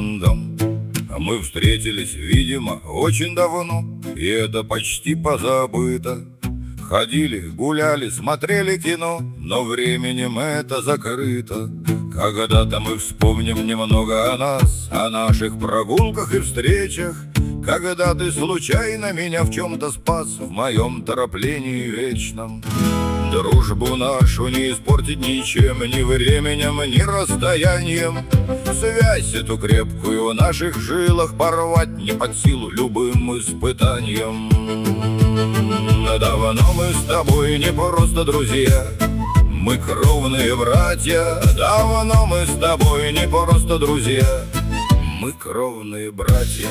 рандом. Мы встретились, видимо, очень давно, и это почти позабыто. Ходили, гуляли, смотрели кино, но временем это закрыто. Когда-то мы вспомним немного о нас, о наших прогулках и встречах, когда ты случайно меня в чем-то спас, в моем тороплении вечном. Дружбу нашу не испортить ничем, ни временем, ни расстоянием. Связь эту крепкую в наших жилах порвать не под силу любым испытаниям. Давно мы с тобой не просто друзья, мы кровные братья. Давно мы с тобой не просто друзья, мы кровные братья.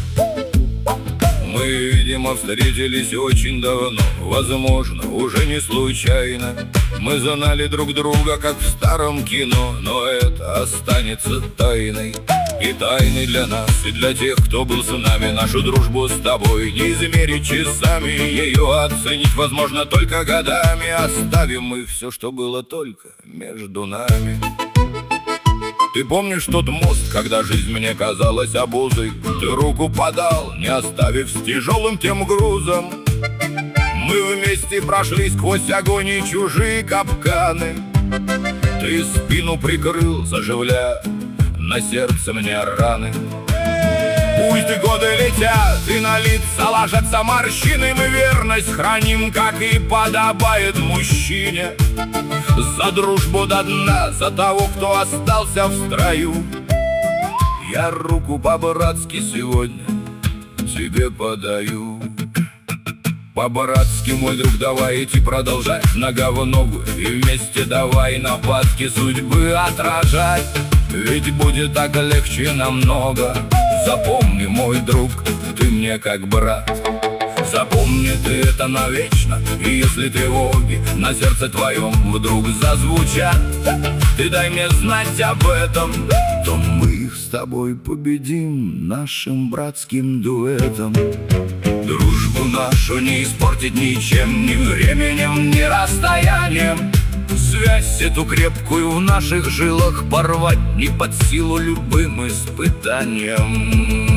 Мы, видимо, встретились очень давно, возможно, уже не случайно. Мы знали друг друга, как в старом кино, но это останется тайной. И тайной для нас, и для тех, кто был с нами. Нашу дружбу с тобой не измерить часами, ее оценить возможно только годами. Оставим мы все, что было только между нами. Ты помнишь тот мост, когда жизнь мне казалась обузой? Ты руку подал, не оставив с тяжелым тем грузом. Мы вместе прошли сквозь огонь и чужие капканы. Ты спину прикрыл, заживля на сердце мне раны. Пусть годы летят, и на лица ложатся морщины, мы верность храним, как и подобает мужчине. За дружбу до дна, за того, кто остался в строю. Я руку по-братски сегодня тебе подаю. По-братски, мой друг, давай идти продолжать нога в ногу, и вместе давай нападки судьбы отражать. Ведь будет так легче намного. Запомни, мой друг, ты мне как брат. Запомни ты это навечно. И если тревоги на сердце твоем вдруг зазвучат, ты дай мне знать об этом, то мы их с тобой победим нашим братским дуэтом. Дружбу нашу не испортить ничем, ни временем, ни расстоянием. Связь эту крепкую в наших жилах порвать не под силу любым испытаниям.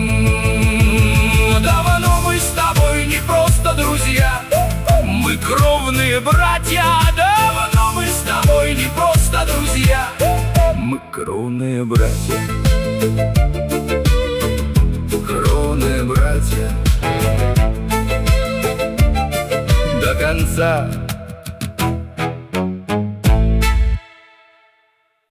Давно мы с тобой не просто друзья, мы кровные братья. Давно мы с тобой не просто друзья, мы кровные братья. Кровные братья. До конца